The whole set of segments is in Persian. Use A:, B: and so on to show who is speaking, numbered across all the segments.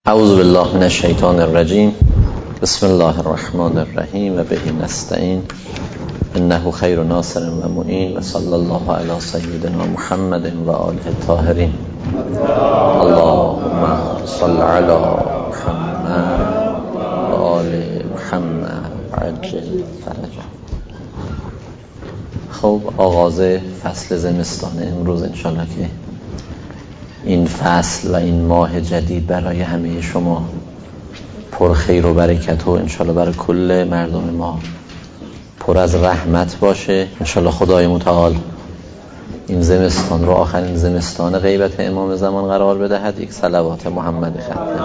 A: اعوذ بالله من الشیطان الرجیم. بسم الله الرحمن الرحیم و به نستعین انه خیر ناصر و معین و صلی الله علی سیدنا محمد و آله الطاهرین. اللهم صل علی محمد و آل محمد عجل فرجه. خب آغاز فصل زمستان امروز انشالله که این فصل و این ماه جدید برای همه شما پر خیر و برکت و انشالله برای کل مردم ما پر از رحمت باشه. انشالله خدای متعال این زمستان رو آخرین زمستان غیبت امام زمان قرار بدهد. یک صلوات محمد ختم.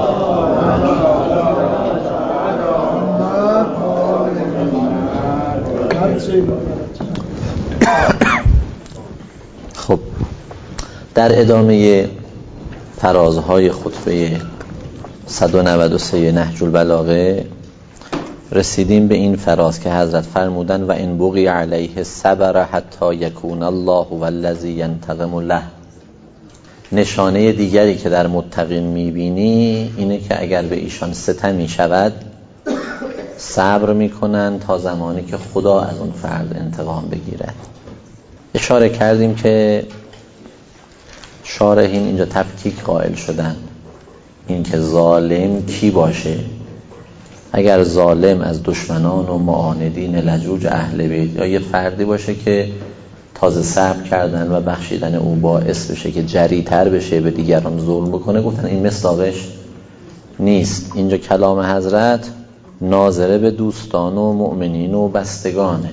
A: خب در ادامه فرازهای خطبه 193 نهج البلاغه رسیدیم به این فراز که حضرت فرمودن و ان بغی علیه صبر حتی یکون الله والذی ینتقم له. نشانه دیگری که در متقین میبینی اینه که اگر به ایشان ستمی شود صبر میکنن تا زمانی که خدا از اون فرد انتقام بگیرد. اشاره کردیم که شارحین اینجا تفکیک قائل شدن این که ظالم کی باشه. اگر ظالم از دشمنان و معاندین لجوج اهل بیت یا یه فردی باشه که تازه صبر کردن و بخشیدن او باعث بشه که جری‌تر بشه به دیگران ظلم بکنه، گفتن این مصداقش نیست. اینجا کلام حضرت ناظره به دوستان و مؤمنین و بستگانه.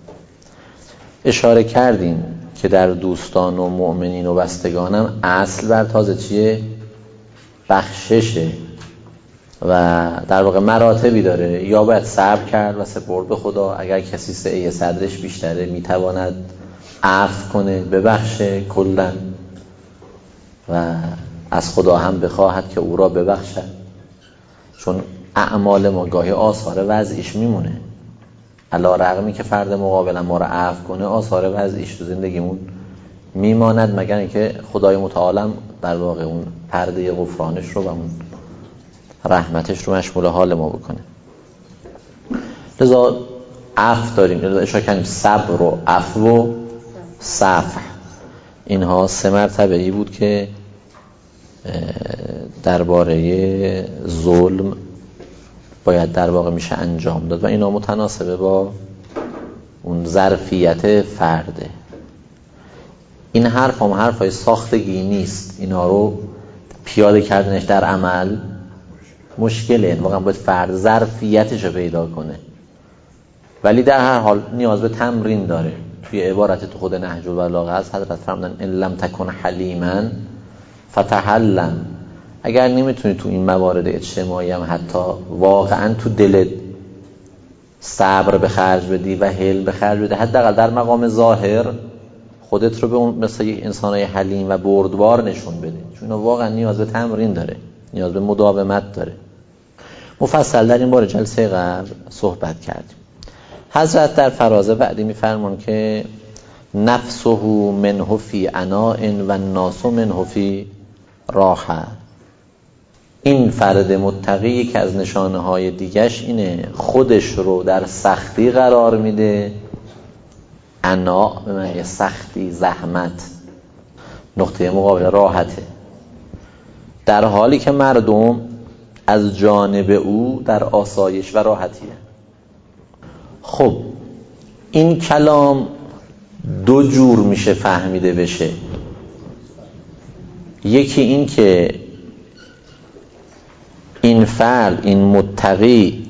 A: اشاره کردیم که در دوستان و مؤمنین و بستگانم اصل بر تازه چیه؟ بخششه و در واقع مراتبی داره. یا باید صبر کرد و سپرد به خدا، اگر کسی سعی صدرش بیشتره میتواند عفو کنه ببخشه کلا و از خدا هم بخواهد که او را ببخشد، چون اعمال ما گاهی آثار وضعیش میمونه. علی رغمی که فرد مقابل ما را عفو کنه آثار وضعیش تو زندگیمون میماند، مگر اینکه خدای متعال در واقع اون پرده غفرانش رو و اون رحمتش رو مشمول حال ما بکنه. لذا عفو داریم، لذا اشاره کردیم صبر و عفو و صفح، اینها 3 مرتبه‌ای بود که درباره ظلم باید در واقع میشه انجام داد و اینا متناسبه با اون ظرفیت فرده. این حرف هم حرفای ساختگی نیست، اینا رو پیاده کردنش در عمل مشکله. واقعا باید فرد ظرفیتش رو پیدا کنه، ولی در هر حال نیاز به تمرین داره. توی عبارت تو خود نهج البلاغه هست حضرت فرمودن ان لم تکن حلیما فتحلم. اگر نمیتونی تو این موارد اجتماعی هم حتی واقعا تو دلت صبر به خرج بدی و حلم به خرج بدی، حداقل در مقام ظاهر خودت رو به اون مثل یک انسانای حلیم و بردبار نشون بده، چون واقعا نیاز به تمرین داره، نیاز به مداومت داره. مفصل در این باره جلسه قبل صحبت کردیم. حضرت در فراز بعدی میفرمان که نفسه منه فی عناء و الناس منه فی راحه. این فرد متقی که از نشانه های دیگش اینه خودش رو در سختی قرار میده. عناء به معنی سختی، زحمت، نقطه مقابل راحته، در حالی که مردم از جانب او در آسایش و راحتیه. خب این کلام 2 جور میشه فهمیده بشه. یکی این که این فرد، این متقی،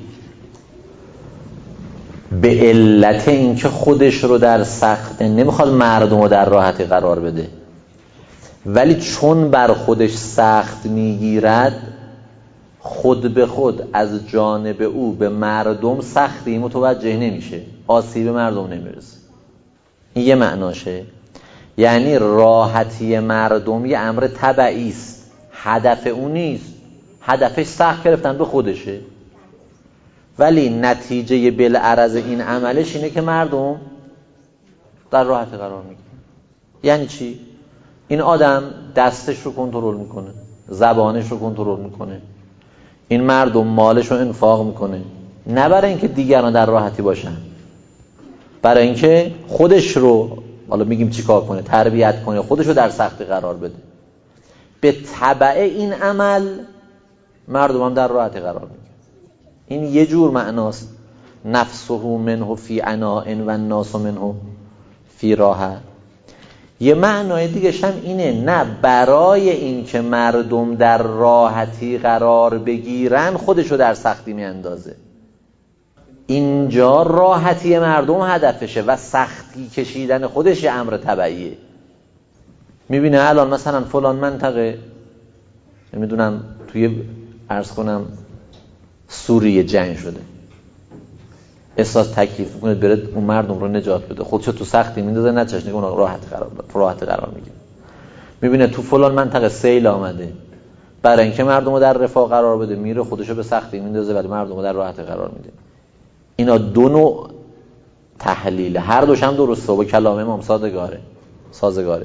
A: به علت این که خودش رو در سخت نمیخواد مردم رو در راحتی قرار بده، ولی چون بر خودش سخت میگیرد خود به خود از جانب او به مردم سختی متوجه نمیشه، آسیب مردم نمیرسه. این یه معناشه، یعنی راحتی مردم یه امر تبعی است، هدف اون نیست، هدفش سخت گرفتن به خودشه، ولی نتیجه بالعرض این عملش اینه که مردم در راحت قرار میگیرن. یعنی چی؟ این آدم دستش رو کنترل میکنه، زبانش رو کنترل میکنه، این مردم مالش رو انفاق میکنه، نه برای اینکه دیگران در راحتی باشن، برای اینکه خودش رو، حالا میگیم چیکار کنه، تربیت کنه، خودش رو در سختی قرار بده. به تبع این عمل مردم هم در راحتی قرار میگیره. این یه جور معناست، نفسه منه فی عناء و الناس منه فی راحه. یه معنای دیگه هم اینه، نه برای این که مردم در راحتی قرار بگیرن خودشو در سختی میاندازه. اینجا راحتی مردم هدفشه و سختی کشیدن خودش یه امر طبیعیه. میبینه الان مثلا فلان منطقه، نمیدونم توی عرض کنم سوریه جنگ شده، احساس تکلیف میکنه بره اون مردم رو نجات بده، خودشو تو سختی میندازه، نه چشنه اون راحت قرار میگیره. میبینه تو فلان منطقه سیل آمده، برای اینکه مردم رو در رفاه قرار بده میره خودشو به سختی میندازه ولی مردم رو در راحت قرار میده. اینا دو نوع تحلیل، هر دوش هم درسته و با کلام امام سازگاره.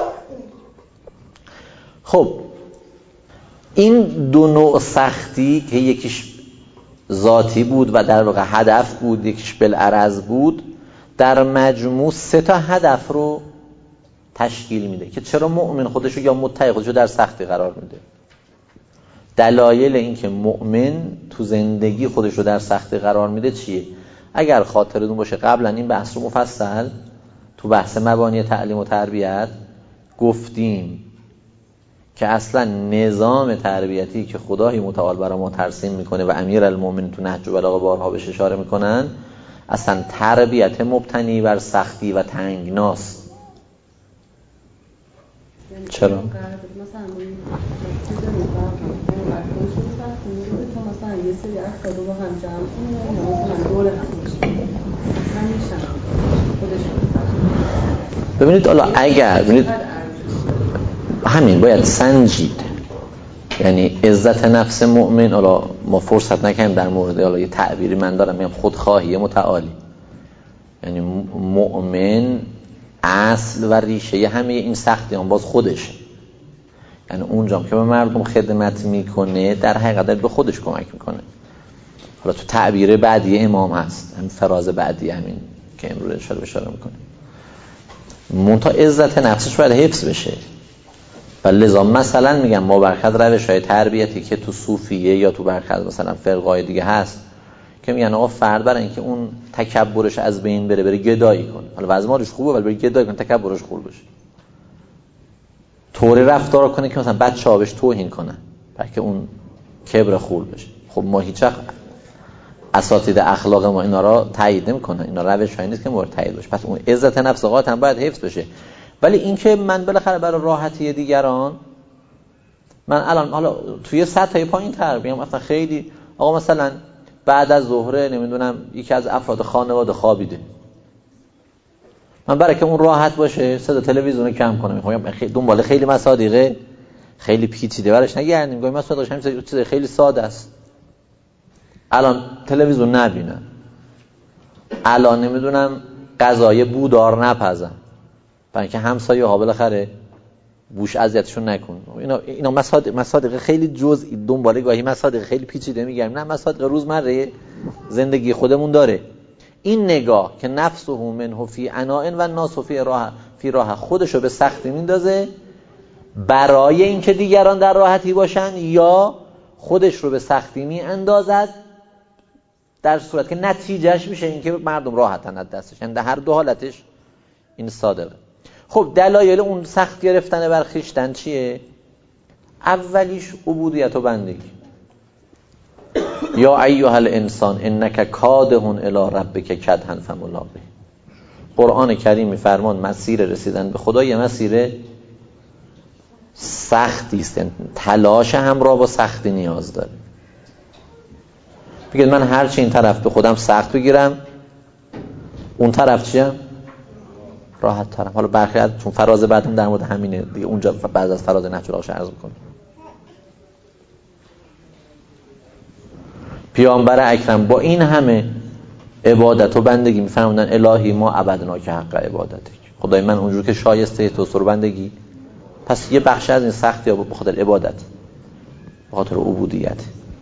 A: خب این دو نوع سختی که یکیش ذاتی بود و در واقع هدف بود، یکیش بالعرض بود، در مجموع 3 تا هدف رو تشکیل میده که چرا مؤمن خودشو یا متقی خودشو در سختی قرار میده. دلایل این که مؤمن تو زندگی خودشو در سختی قرار میده چیه؟ اگر خاطرتون باشه قبلا این بحث رو مفصل تو بحث مبانی تعلیم و تربیت گفتیم که اصلا نظام تربیتی که خدای متعال برای ما ترسیم میکنه و امیرالمومنین تو نهج البلاغه بارها بهش اشاره میکنن، اصلا تربیت مبتنی بر سختی و تنگناست. چرا؟
B: مثلا یه سری افراد رو با هم جمع کنیم یا مثلا دور هم باشیم
A: ببینید حالا اگر ببینید همین باید سنجید، یعنی عزت نفس مؤمن، حالا ما فرصت نکنیم در مورد، حالا یه تعبیری من دارم میگم خودخواهی متعالی، یعنی مؤمن اصل و ریشه همه این سختی هم باز خودشه، یعنی اونجا که به مردم خدمت میکنه در حقیقت به خودش کمک میکنه. حالا تو تعبیر بعدی امام هست، همین فراز بعدی همین که امروز اشاره میکنه، منتها عزت نفسش باید حفظ بشه. و لذا مثلا میگم ما برخلاف روش‌های تربیتی که تو صوفیه یا تو برخلاف مثلا فرقای دیگه هست که میگن آقا فرد برای اینکه اون تکبرش از بین بره گدایی کنه، حالا وضع مالش خوبه ولی بره گدایی کنه تکبرش خوب بشه، طوری رفتار کنه که مثلا بچه‌ها بهش توهین کنن برای که اون کبر خوب بشه. خب ما هیچ وقت اساتید اخلاق ما اینا را تایید نمی‌کنن، اینا روش‌هایی نیست که مورد تایید باشه. پس اون عزت نفس قاطعاً باید حفظ بشه. ولی این که من بالاخره برای راحتی دیگران، من الان حالا توی سطح پایین‌تر میگم مثلا خیلی آقا مثلا بعد از ظهر نمیدونم یکی از افراد خانواده خوابیده، من برای که اون راحت باشه صدا تلویزیون کم کنم، میگم خیلی دنبال خیلی مصادیق خیلی پیچیده براش نگردیم، میگم مصادیقش همین چیز خیلی ساده است. الان تلویزیون نبینم، الان نمیدونم غذای بودار نپزن برای اینکه همسایه ها بالاخره بوش اذیتشون نکن. اینا مصادیق خیلی جزئی، دنبال گاهی مصادیق خیلی پیچیده میگم، نه مصادیق روزمره زندگی خودمون داره. این نگاه که نفسه منه فی عناء و الناس فی راحه خودشو به سختی میندازه برای اینکه دیگران در راحتی باشن، یا خودش رو به سختی میاندازد در صورت که نتیجهش میشه اینکه مردم راحتن از دستش. یعنی در هر دو حالتش این صادقه. خب دلایل اون سخت گرفتن بر خویشتن چیه؟ اولیش عبودیت و بندگی. یا ایها الانسان انک کادح الی ربک کدحا فملاقیه. قرآن کریم میفرمان مسیر رسیدن به خدا یه مسیر سختی است، تلاش همراه با سختی نیاز داره. بگید من هرچی این طرف به خودم سخت بگیرم اون طرف چیم؟ راحت ترم. حالا برخی از چون فراز بعدم در مورد همینه دیگه، اونجا بعد از فراز نهج البلاغه عرض می‌کنم. پیامبر اکرم با این همه عبادت و بندگی می‌فرمودن الهی ما عبدنا که حق عبادتک، خدای من اونجور که شایسته تو سر بندگی. پس یه بخش از این سختی ها به خاطر عبادت به خاطر عبودیت.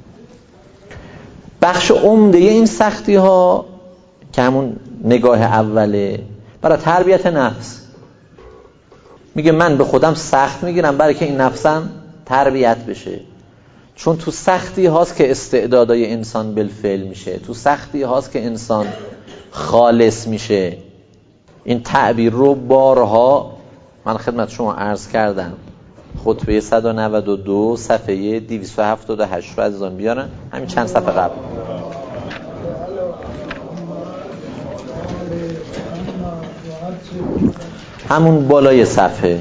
A: بخش عمده این سختی ها که همون نگاه اوله برای تربیت نفس. میگه من به خودم سخت میگیرم برای که این نفسم تربیت بشه، چون تو سختی هاست که استعدادای انسان بالفعل میشه، تو سختی هاست که انسان خالص میشه. این تعبیر رو بارها من خدمت شما عرض کردم. خطبه 192 صفحه 278 رو عزیزان بیارن، همین چند صفحه قبل. همون بالای صفحه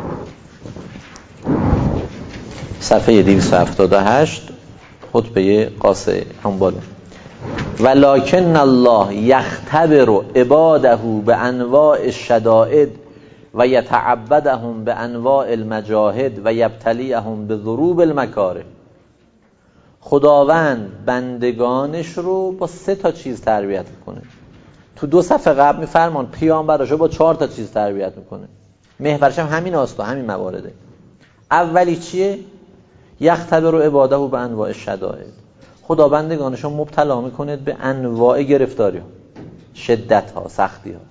A: 278 خطبه قاسه هم بالا. ولکن الله یختبر عباده به انواع الشدائد و یتعبدهم به انواع المجاهد و یبتلیهم به ضروب المکاره. خداوند بندگانش رو با 3 چیز تربیت میکنه. تو 2 صفحه قبل میفرمان پیامبرش رو با 4 چیز تربیت میکنه. محورش هم همین است، همین موارده. اولی چیه؟ یختبر عباده به انواع الشدائد. خدا بندگانش رو مبتلا میکنه به انواع گرفتاری ها، شدت ها، سختی ها،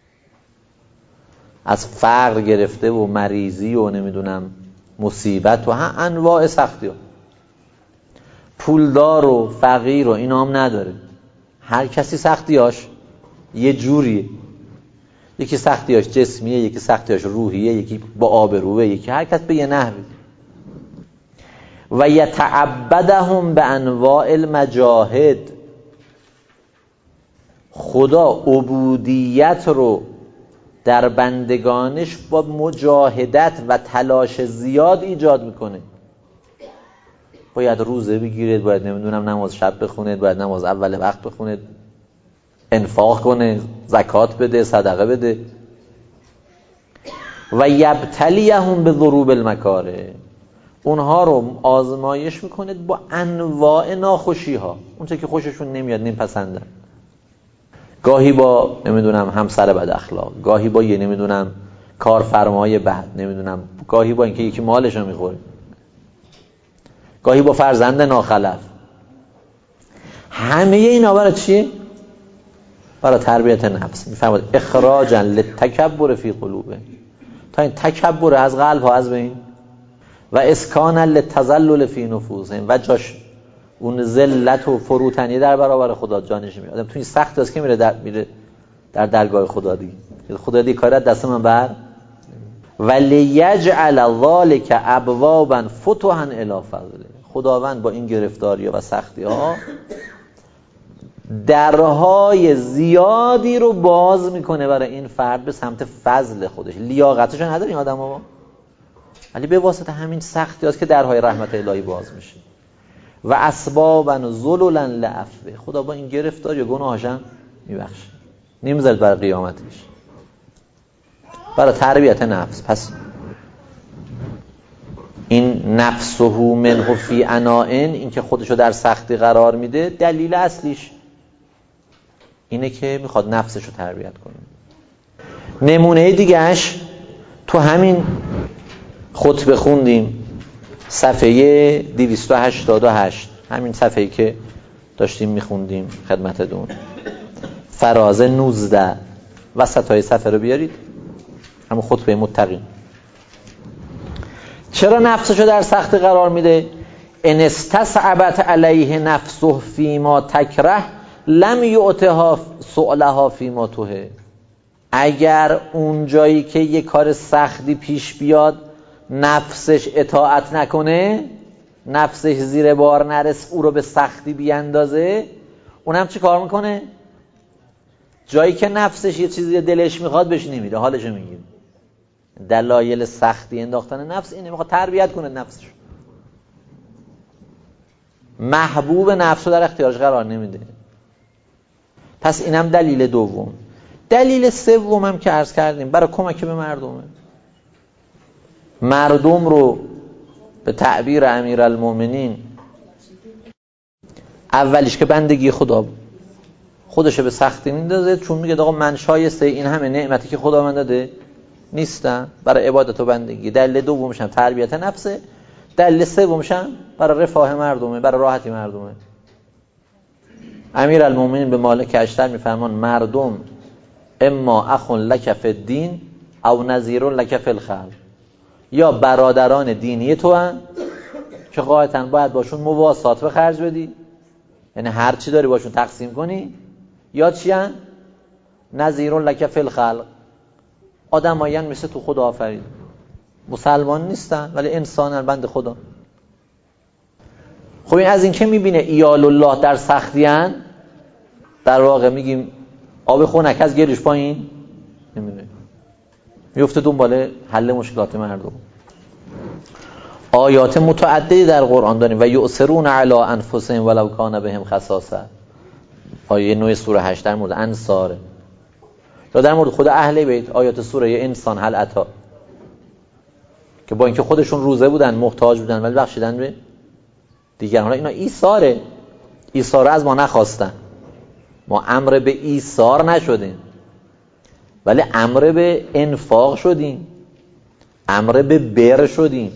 A: از فقر گرفته و مریضی و نمیدونم مصیبت و انواع سختی ها. پولدار و فقیر و اینا هم نداره، هر کسی سختیاش یه جوریه. یکی سختیاش جسمیه، یکی سختیاش روحیه، یکی با آبروه، یکی هر کس به یه نحوی. و یتعبدهم به انواع المجاهد. خدا عبودیت رو در بندگانش با مجاهدت و تلاش زیاد ایجاد میکنه. باید روزه بگیرید، باید نمیدونم نماز شب بخونید، باید نماز اول وقت بخونید، انفاق کنه، زکات بده، صدقه بده. و یبتلیهم به ضروب المکاره. اونها رو آزمایش میکنه با انواع ناخوشی ها، اونچه که خوششون نمیاد، نمیپسندن. گاهی با نمیدونم همسر بد اخلاق، گاهی با یه نمیدونم کارفرمای بد، نمیدونم گاهی با اینکه یکی مالشو میخوره، گاهی با فرزند ناخلف. همه اینا برای چیه؟ برای تربیت نفس. میفهمید اخراجا للتکبر فی قلوبه، تا این تکبر از قلب ها از بین، و اسکانا للتذلل فی نفوسهم، و جاش اون ذلت و فروتنی در برابر خدا جانش میاد. آدم تو این سخت است که میره در درگاه خدا دیگه. خدا دیگه کارت دست من بر. ولیجعل ذلک ابوابا فتحا الی فضله. خداوند با این گرفتاری‌ها و سختی‌ها درهای زیادی رو باز میکنه برای این فرد به سمت فضل خودش. لیاقتش نداره این آدم‌ها، ولی به واسطه همین سختی‌هاست که درهای رحمت الهی باز میشه. و اسبابا ذللا لعفو. خدا با این گرفتاری و گناهاشم میبخشه، نمیذاره برای قیامتش، برای تربیت نفس. پس این نفسه منه فی عناء، این که خودشو در سختی قرار میده، دلیل اصلیش اینه که میخواد نفسشو تربیت کنه. نمونه دیگهش تو همین خطبه خوندیم، صفحه 288، همین صفحه‌ای که داشتیم میخوندیم خدمتتون، فراز 19 وسطای صفحه رو بیارید، همون خطبه متقین. چرا نفسشو در سخت قرار میده؟ ان استصعبت علیه نفسه فیما تکره لم یعطها سؤلها فیما تحب. اگر اون جایی که یه کار سختی پیش بیاد نفسش اطاعت نکنه، نفسش زیر بار نرس، او رو به سختی بیاندازه، اونم چی کار میکنه؟ جایی که نفسش یه چیزی دلش میخواد بهش نمیده، حالشو میگیره. دلایل سختی انداختن نفس اینه، میخواد تربیت کنه نفسش، محبوب نفس رو در اختیارش قرار نمیده. پس اینم دلیل دوم. دلیل سوم هم که عرض کردیم برای کمک به مردمه. مردم رو به تعبیر امیرالمومنین اولیش که بندگی خدا، خودشه به سختی میندازه، چون میگه آقا من شایسته این همه نعمتی که خدا من داده نیستم، برای عبادت و بندگی. دلیل دومش هم تربیت نفسه. دلیل سومشم برای رفاه مردمه، برای راحتی مردمه. امیرالمومنین به مالک اشتر میفرمان مردم اما اخون لک فی الدین او نظیر لک فی الخلق، یا برادران دینی تو هن که قاعدتاً باید باشون مواسات به خرج بدی، یعنی هر چی داری باشون تقسیم کنی، یا چی هن؟ نظیر لک فی الخلق، آدمایین مثل تو خدا آفرید، مسلمان نیستن ولی انسانن، بند خدا. خب این از این که میبینه ایال الله در سختیان، در واقع میگیم آب خنک از گریش پایین نمیره، میفته دنبال حل مشکلات مردم. آیات متعددی در قرآن داریم. و یؤثرون علی انفسهم ولو کان بهم خصاصه، آیه 9 سوره 8 در مورد انصار، یا در مورد خود اهل بیت آیات سوره انسان هل اتی، که با اینکه خودشون روزه بودن محتاج بودن ولی بخشیدن به دیگران. حالا اینا ایثار از ما نخواستن، ما امر به ایثار نشدیم ولی امر به انفاق شدیم، امر به بر شدیم.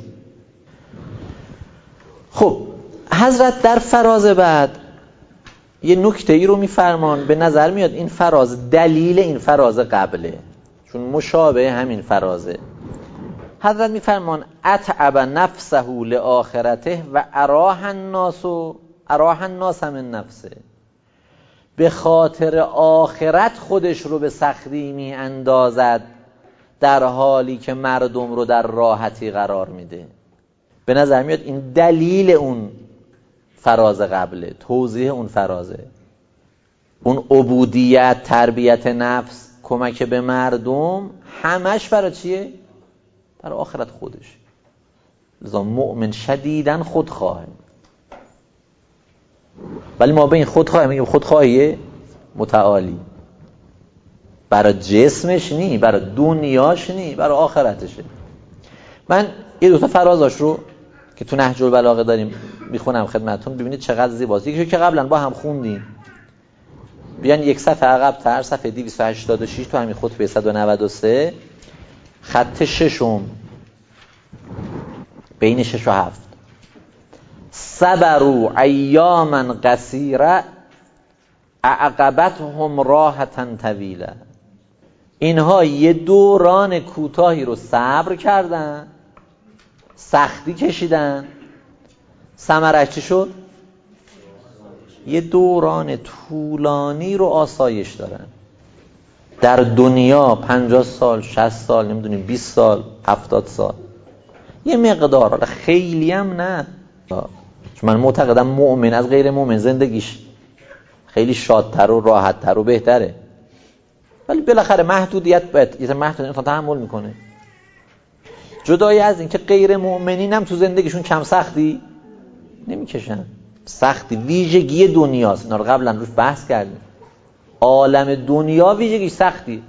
A: خب حضرت در فراز بعد یه نکته ای رو میفرمان، به نظر میاد این فراز دلیل این فراز قبله، چون مشابه همین فرازه. حضرت میفرمان اتعب نفسه لآخرته و اراح الناس من نفسه، به خاطر آخرت خودش رو به سختی می اندازد در حالی که مردم رو در راحتی قرار میده. به نظر میاد این دلیل اون فراز قبله، توضیح اون فرازه. اون عبودیت، تربیت نفس، کمک به مردم، همش برای چیه؟ برای آخرت خودش. لذا مؤمن شدیداً خودخواهه، ولی ما به این خودخواهی میگیم خودخواهی متعالی، برای جسمش نی، برای دنیاش نی، برای آخرتشه. من یه دوتا فرازاش رو که تو نهج البلاغه داریم میخونم خدمتون، ببینید چقدر زیباست. یکی که قبلا با هم خوندیم، بیان یک صفحه عقب تر، صفحه 286 تو همین خطبه 193 خط ششم بین 6 و 7. صبروا ایاما قصیره اعقبتهم راحة طویله، اینها یه دوران کوتاهی رو صبر کردن، سختی کشیدن، ثمرش چی شد؟ یه دوران طولانی رو آسایش دارن. در دنیا 50 سال 60 سال نمیدونیم 20 سال 70 سال یه مقدار، خیلی هم نه، چون من معتقدم مؤمن از غیر مؤمن زندگیش خیلی شادتر و راحتتر و بهتره، ولی بالاخره محدودیت باید یه محدودیت انسان تحمل میکنه. جدای از این که غیر مؤمنین هم تو زندگیشون کم سختی نمیکشن. سختی ویژگی دنیاست، اینا رو قبلا روش بحث کردیم. عالم دنیا ویژگی سختی،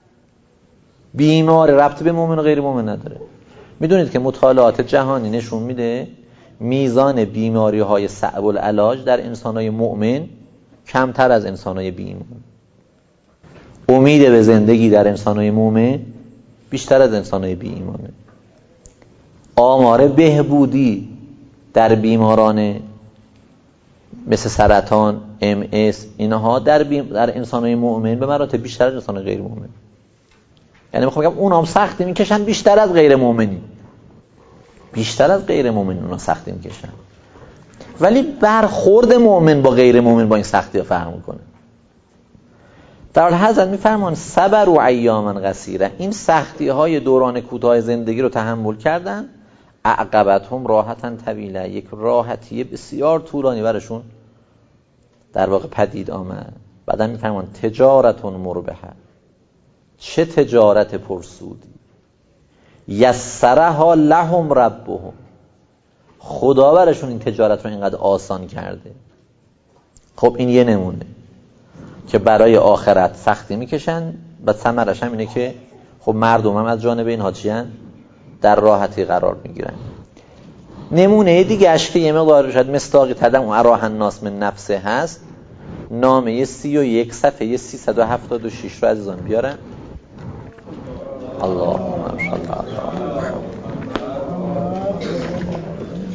A: بیمار ربط به مؤمن و غیر مؤمن نداره. میدونید که مطالعات جهانی نشون میده میزان بیماری های صعب العلاج در انسانای مؤمن کمتر از انسانای بی ایمان. امید به زندگی در انسانای مؤمن بیشتر از انسانای بی ایمانه. آمار بهبودی در بیماران مثل سرطان، MS اینها در انسانای مؤمن به مراتب بیشتر از انسانای غیر مؤمن. یعنی میخوام بگم اونام سختی میکشن بیشتر از غیر مؤمنین، بیشتر از غیر مؤمنین اونا سختی میکشن، ولی برخورد مؤمن با غیر مؤمن با این سختی ها فرق میکنه. در حال حضرت میفرمان صبر و ایاما قصیره، این سختی های دوران کوتاه زندگی رو تحمل کردن، عقبتهم راحة طویله، یک راحتی بسیار طولانی برشون در واقع پدید آمد. بعدم میفرمان تجارت مربحه، چه تجارت پرسودی، یسرها لهم ربهم، خدا برشون این تجارت رو اینقدر آسان کرده. خب این یه نمونه که برای آخرت سختی میکشن و ثمرش هم اینه که خب مردم هم از جانب اینها چیان در راحتی قرار میگیرن. نمونه دیگه اش که یه مقدار شاید مصداقی تدم اون اراح الناس من نفسه هست، نامه 31 صفحه 376 رو عزیزان بیارن. اللهم صل علی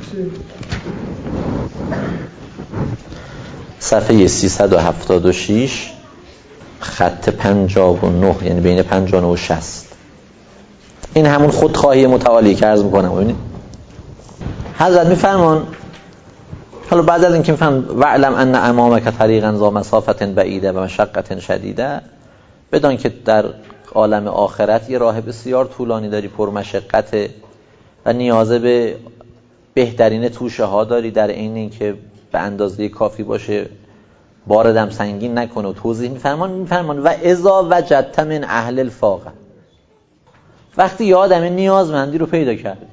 A: صفحه 376 خط 59، یعنی بین 59 و 60. این همون خودخواهی متعالی که عرض میکنم. ببینید حضرت میفرمان، حالا بعد از اینکه میفرمان وعلم ان امامک طریقا ذا مسافت بعیده و مشقت شدیده، بدان که در عالم آخرت یه راه بسیار طولانی داری، پر مشقته و نیازه به بهترین توشه ها داری، در عین اینکه به اندازه کافی باشه، باردم سنگین نکنه. و توضیح میفرمان و اذا وجدت من اهل الفاقه، وقتی یه آدم نیازمندی رو پیدا کرد،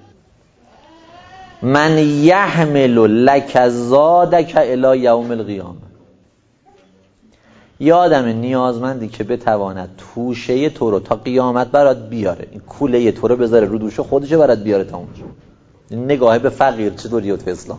A: من یحمل لک زادک الی یوم القیامه، یه آدم نیازمندی که بتواند توشه تو رو تا قیامت برات بیاره، این کوله تو رو بذاره رو دوشه خودشه برات بیاره تا اونجا. نگاه به فقیر چطوریه تو اسلام؟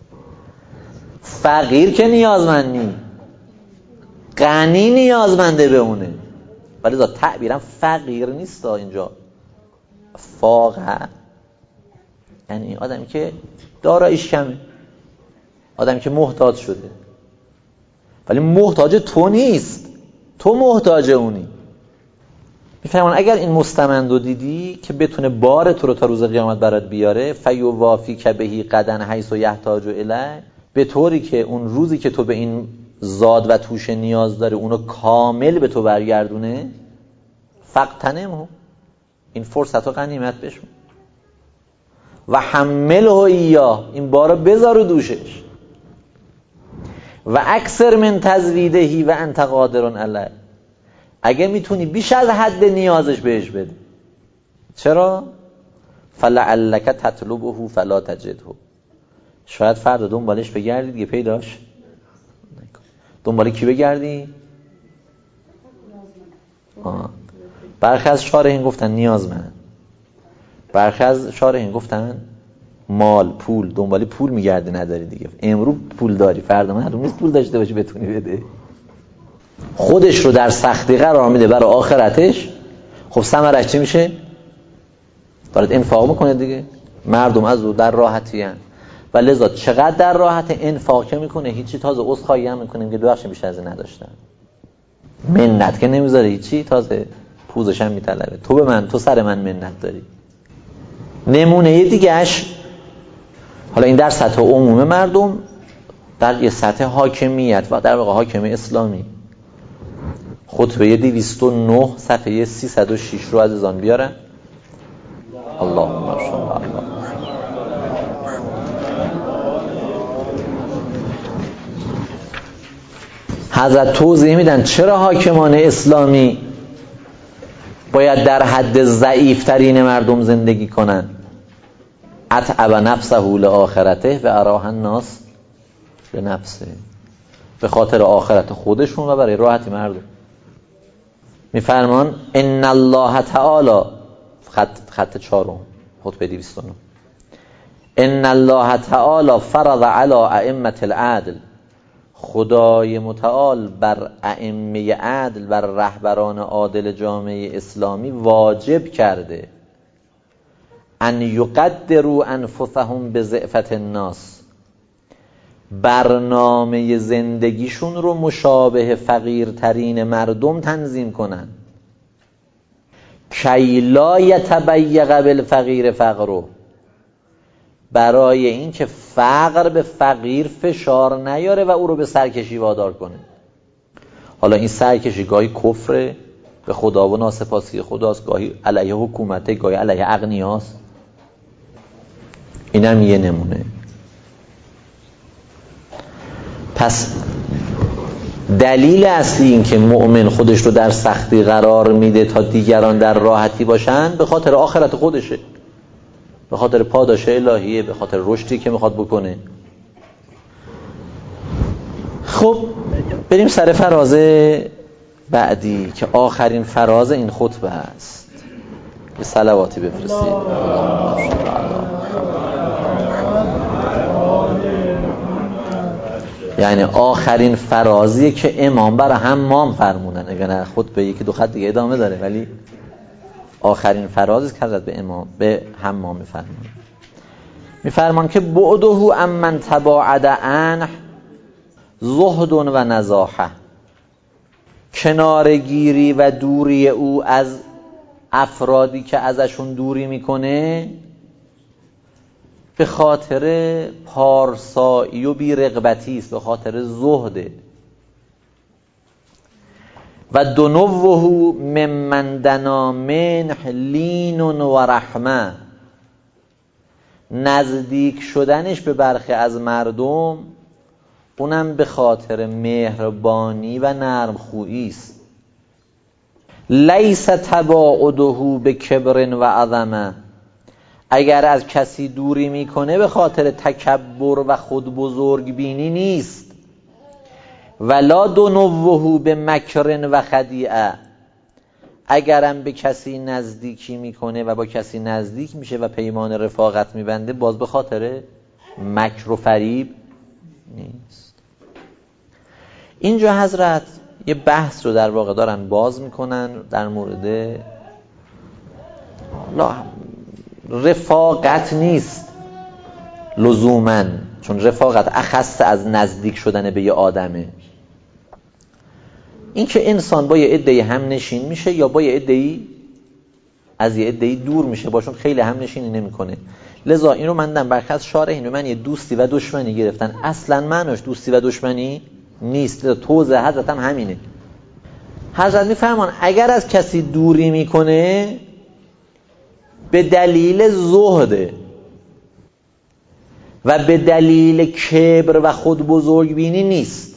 A: فقیر که نیازمند نی، غنی نیازمنده به اونه، ولی ذات تعبیرم فقیر نیست اینجا. فاقه یعنی این آدمی که داراییش کمه، آدمی که محتاج شده، ولی محتاج تو نیست، تو محتاج اونی. میفهمون اگر این مستمندو دیدی که بتونه بار تو رو تا روز قیامت برات بیاره، فیوافی که بهی قدن حیث و یحتاج الیه، به طوری که اون روزی که تو به این زاد و توشه نیاز داره اونو کامل به تو برگردونه، فقطنمو، این فرصت و غنیمت بشون، و حمله ایاه، این بارو بذار دوشش، و اکثر من تزویدهی و انت قادرون علیه، اگه میتونی بیش از حد نیازش بهش بده. چرا؟ فلعلک تطلبه فلا تجده، شاید فردا دنبالش بگردی دیگه پیداش. دنبال کی بگردی؟ برخی از شارحین گفتن نیازمند، برخی از شارحین گفتن مال، پول، دنبال پول میگردی نداری دیگه، امروز پول داری فردا معلوم نیست پول داشته باشی بتونی بده. خودش رو در سختی قرار میده برای آخرتش، خب ثمرش چی میشه؟ باید انفاق میکنه دیگه. مردم از او در راحتی هن و لذا چقدر در راحت انفاق که میکنه، هیچی، تازه عذرخواهی هم میکنه که ببخشید بیشتر از این نداشتم، منت که نمیذاره هیچی، تازه پوزش هم میطلبه، تو به من، تو سر من منت داری. نمونه دیگهش، حالا این در سطح عموم مردم، در یه سطح حاکمیت و در واقع حاکم اسلامی، خطبه 209 صفحه 306 رو عزیزان بیارن. اللهم صل علی محمد. حضرت توضیح میدن چرا حاکمان اسلامی باید در حد ضعیفترین مردم زندگی کنن. اتعب نفسه لآخرته و اراح الناس لنفسه، به خاطر آخرت خودشون و برای راحتی مردم. میفرمان ان الله تعالی، خط 4 خطبه 209، ان الله تعالی فرض علی ائمه العدل، خدای متعال بر ائمه عدل، بر رهبران عادل جامعه اسلامی واجب کرده ان یقدروا انفسهم بضعفة الناس، برنامه زندگیشون رو مشابه فقیرترین مردم تنظیم کنن، کی لا یتبیق بالفقیر فقره، برای این که فقر به فقیر فشار نیاره و او رو به سرکشی وادار کنه. حالا این سرکشی گاهی کفر به خدا و ناسپاسی خداست، گاهی علیه حکومته، گاهی علیه اغنیاست. اینم یه نمونه. پس دلیل اصلی این که مؤمن خودش رو در سختی قرار میده تا دیگران در راحتی باشن، به خاطر آخرت خودشه، به خاطر پاداش الهیه، به خاطر رشدی که میخواد بکنه. خب بریم سر فراز بعدی که آخرین فراز این خطبه است. یه صلواتی بفرستید. یعنی آخرین فرازیه که امام برای حمام فرمودن، اگر نه خطبه یکی دو خط دیگه ادامه داره، ولی آخرین فرازی که حضرت به امام به حمام فرمودن. میفرمان که بعده عمن تباعد عنه زهد و نزاحه، کنارگیری و دوری او از افرادی که ازشون دوری میکنه به خاطر پارسایی و بی‌رغبتی است، به خاطر زهده. و دنوه ممن دنا منه لین و رحمه، نزدیک شدنش به برخی از مردم اونم به خاطر مهربانی و نرمخویی است. لیس تباعده به کبر و عظمه، اگر از کسی دوری میکنه به خاطر تکبر و خود بزرگ بینی نیست. ولا دنوه به مکر و خدیعه، اگرم به کسی نزدیکی میکنه و با کسی نزدیک میشه و پیمان رفاقت میبنده باز به خاطر مکر و فریب نیست. اینجا حضرت یه بحث رو در واقع دارن باز میکنن در مورد رفاقت نیست لزوماً، چون رفاقت اخص از نزدیک شدن به یه آدمه. این که انسان با یه عده‌ای هم نشین میشه یا با یه عده‌ای از یه عده‌ای دور میشه، باشون خیلی هم نشینی نمیکنه. لذا این رو من برخلاف شارحین به من یه دوستی و دشمنی گرفتن، اصلا معناش دوستی و دشمنی نیست. لذا توضیح حضرت هم همینه. حضرت میفرمان اگر از کسی دوری میکنه به دلیل زهده و به دلیل کبر و خود بزرگ بینی نیست.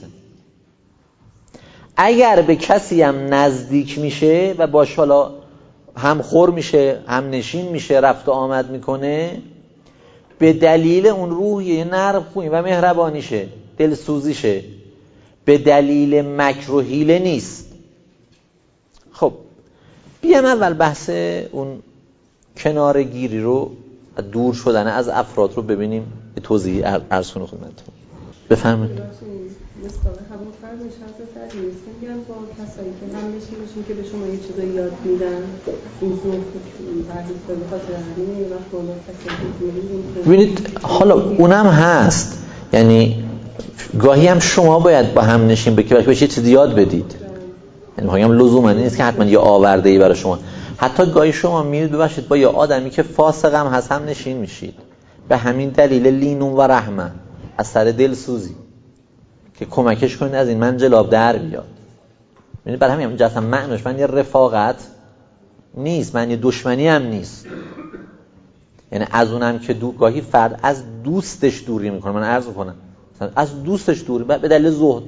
A: اگر به کسی هم نزدیک میشه و باش حالا هم خور میشه، هم نشین میشه، رفت و آمد میکنه، به دلیل اون روحیه نرم‌خویی و مهربانیشه، دلسوزیشه، به دلیل مکر و حیله نیست. خب بیام اول بحث اون کنارگیری رو، دور شدن از افراد رو ببینیم. یه توضیحی عرض کنم خدمتتون. بفرمایید.
B: مستاق همون فرض شرط زدی میگن با کسایی که هم نشین که به شما یه چیزایی یاد میدن، این زور بعضی به خاطر همینه وقت با کسایی که
A: ببینید حالا اونم هست، یعنی گاهی هم شما باید با هم نشین بهش یه چیزی یاد بدید. یعنی میگم لزوما نیست که حتما یه آورده‌ای برای شما. حتی گاهی شما میرید ببخشید با یه آدمی که فاسق هم هست هم نشین میشید، به همین دلیل لینون و رحمه، از سر دلسوزی که کمکش کنید از این منجلاب در بیاد. یعنی برای همین جسم معناش من یه رفاقت نیست، من یه دشمنی هم نیست. یعنی از اونم که گاهی فرد از دوستش دوری میکنه، من عرض کنم از دوستش دوری به دلیل زهد.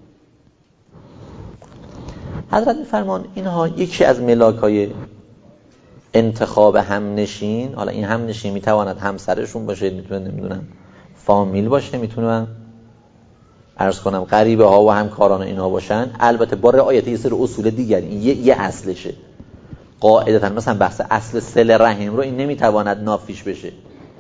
A: حضرت میفرمان اینها یکی از ملاک‌های انتخاب همنشین. حالا این همنشین میتواند همسرشون باشه، میتونه نمیدونم فامیل باشه، میتونه عرض کنم غریبه ها و همکاران اینا باشن، البته با رعایت یه سری اصول دیگری. این یه اصلشه. قاعدتا مثلا بحث اصل صله رحم رو این نمیتواند نافیش بشه.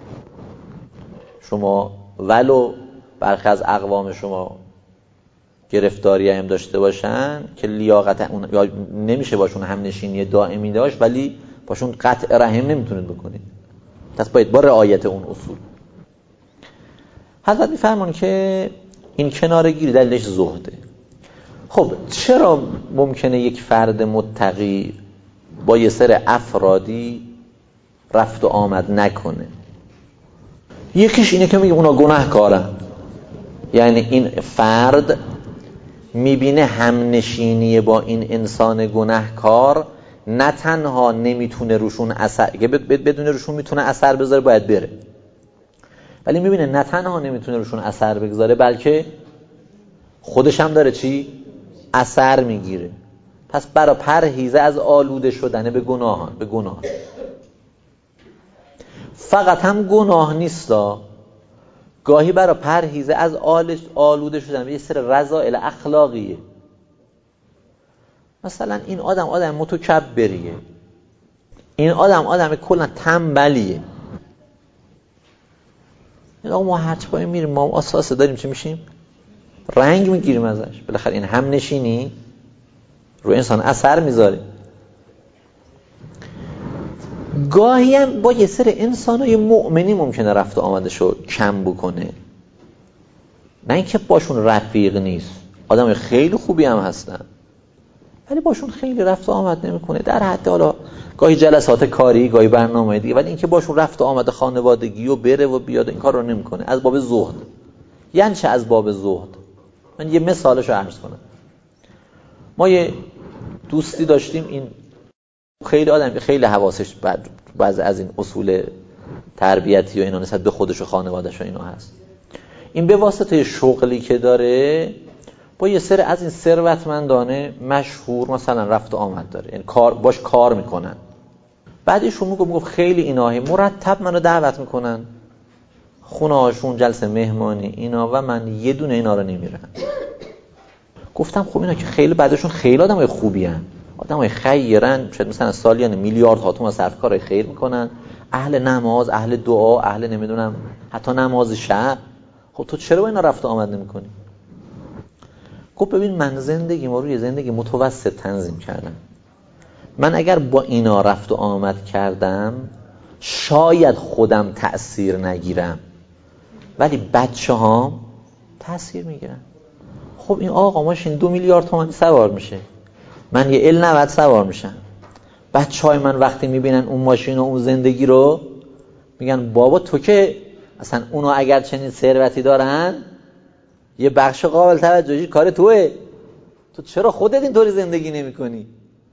A: شما ولو برخی از اقوام شما گرفتاری هم داشته باشن که لیاقت اون یا نمیشه باشون هم نشینی دائمی داشت، ولی باشون قطع رحم نمیتونید بکنید. پس باید با رعایت اون اصول. حضرت میفرمان که این کنارگیری دلیلش زهده. خب چرا ممکنه یک فرد متقی با یه سر افرادی رفت و آمد نکنه؟ یکیش اینه که میگه اونا گناهکارن. یعنی این فرد میبینه همنشینی با این انسان گناهکار نه تنها نمیتونه روشون اثر، بدون روشون میتونه اثر بذاره باید بره، ولی میبینه نه تنها نمیتونه روشون اثر بگذاره بلکه خودش هم داره چی؟ اثر میگیره. پس برای پرهیزه از آلوده شدن به گناه فقط هم گناه نیستا، گاهی برای پرهیزه از آلوده شدن به یه سر رذائل اخلاقیه. مثلا این آدم متکبریه، این آدم کلا تنبلیه. این آقا ما هرچی پایین میریم ما اساسه داریم چی میشیم؟ رنگ میگیریم ازش. بالاخره این هم نشینی رو انسان اثر میذاره. گاهی هم با یه سری انسانای مؤمنی ممکنه رفت و آمدشو کم بکنه، نه اینکه باشون رفیق نیست، آدم خیلی خوبی هم هستن ولی باشون خیلی رفت و آمد نمیکنه، در حد حالا گاهی جلسات کاری، گاهی برنامه دیگه، ولی اینکه باشون رفت و آمد خانوادگی و بره و بیاد این کار رو نمیکنه از باب زهد. یعنی چه از باب زهد؟ من یه مثالشو عرض کنم. ما یه دوستی داشتیم، این خیلی آدم خیلی حواسش بعض از این اصول تربیتی و اینا نسبت به خودش و خانواده‌اش و اینا هست. این به واسطه شغلی که داره با یه سری از این ثروتمندانه مشهور مثلا رفت و آمد داره، یعنی باش کار میکنن. بعدشون میگفت خیلی ایناهی مرتب منو دعوت میکنن خونه هاشون، جلسه مهمانی اینا، و من یه دونه اینا رو نمیرم. گفتم خب اینا که خیلی بعدشون خیلی آدمای خوبی ان، آدمای خیرن، شاید مثلا سالیانه میلیاردها تومان صرف کارهای خیر میکنن، اهل نماز، اهل دعا، اهل نمیدونم حتی نماز شب. خب تو چرا با اینا رفت و آمد نمیکنی؟ گفت ببین من زندگی ما روی زندگی متوسط تنظیم کردم، من اگر با اینا رفت و آمد کردم شاید خودم تأثیر نگیرم ولی بچه هام تأثیر میگیرن. خب این آقا ماشین 2 میلیارد تومان سوار میشه، من یه L90 سوار میشم، بچه های من وقتی میبینن اون ماشین و اون زندگی رو میگن بابا تو که اصلا اونا اگر چنین ثروتی دارن یه بخش قابل توجهی کار توئه، تو چرا خودت اینطوری زندگی نمی کنی؟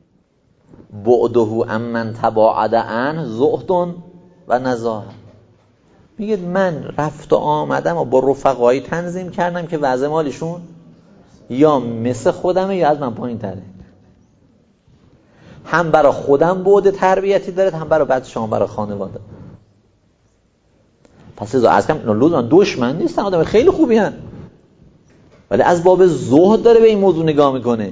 A: بعده امن تباعد عنه زهد و نزاهه. میگه من رفت و آمدم و با رفقایی تنظیم کردم که وضع مالیشون یا مثل خودمه یا از من پایین تره، هم برای خودم بعد تربیتی داره هم برای بچه‌ام، برای خانواده. پس از کم لزوما دشمن نیستن، آدم خیلی خوبی هن، ولی از باب زهد داره به این موضوع نگاه میکنه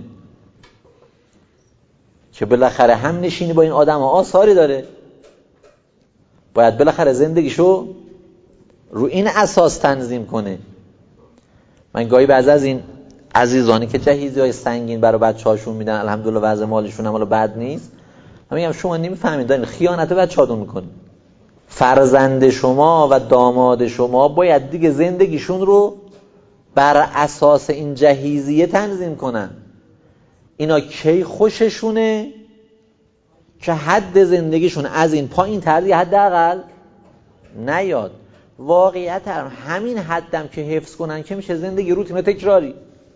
A: که بالاخره هم نشینی با این آدم ها آثاری داره، باید بالاخره زندگیشو رو این اساس تنظیم کنه. من گاهی بعضی از این عزیزانی که جهیزی‌های سنگین برای بچه‌هاشون میدن، الحمدلله وضع مالیشون هم بد نیست، من میگم شما نمیفهمید دارین خیانت بچه‌هاتون میکنید. فرزند شما و داماد شما باید دیگه زندگیشون رو بر اساس این جهیزیه تنظیم کنن. اینا کی خوششونه که حد زندگیشون از این پایین تر یا حداقل نیاد. واقعیت همین حدم که حفظ کنن که میشه زندگی روتین تکراری.